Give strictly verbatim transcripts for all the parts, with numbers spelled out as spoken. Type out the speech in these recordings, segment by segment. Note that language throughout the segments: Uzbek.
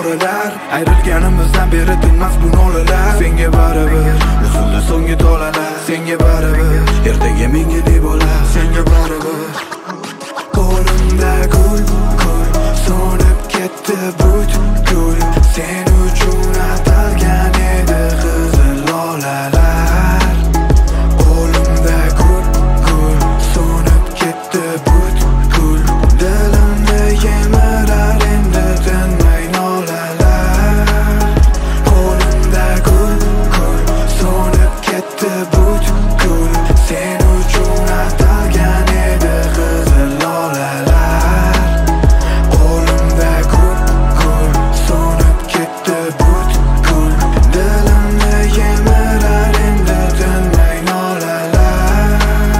poralar. Ayrilganimizdan beri tinmas bu nolalar. Senga baribir usuldi so'nggi tolalar. Senga baribir ertaga menga deb olar. Senga baribir qo'limda gul gul so'nib ketdi butkul. Sen uchun atalgan edi qizil lolalar. Qo'limda gul gul so'nib ketdi butkul. Dilimda yemirar endi tinmay nolalar. Qo'limda gul gul so'nib ketdi butkul. Sen uchun atalgan edi qizil lolalar. Qo'limda gul gul so'nib ketdi butkul. Dilimda yemirar endi tinmay nolalar.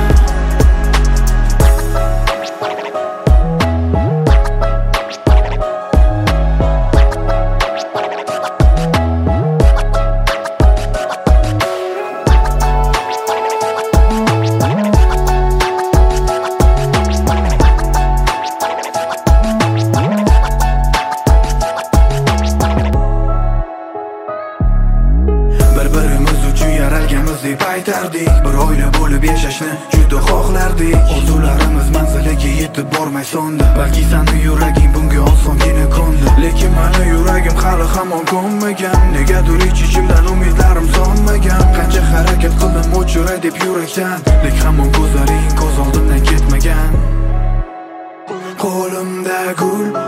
Bir-birimiz uchun yaralganmiz deb aytardik. Bir oila bo'lib yashashni juda xohlardik. Orzularimiz manziliga yetib bormay so'ndi. Balki seni yuraging bunga osongina ko'ndi. Lekin meni yuragim hali hamon ko'nmagan. Negadir ich-ichimdan umidlarim so'nmagan. Qancha harakat qildim o'chiray deb yurakdan, lek hamon ko'zlaring ko'z oldimdan ketmagan. Qo'limda gul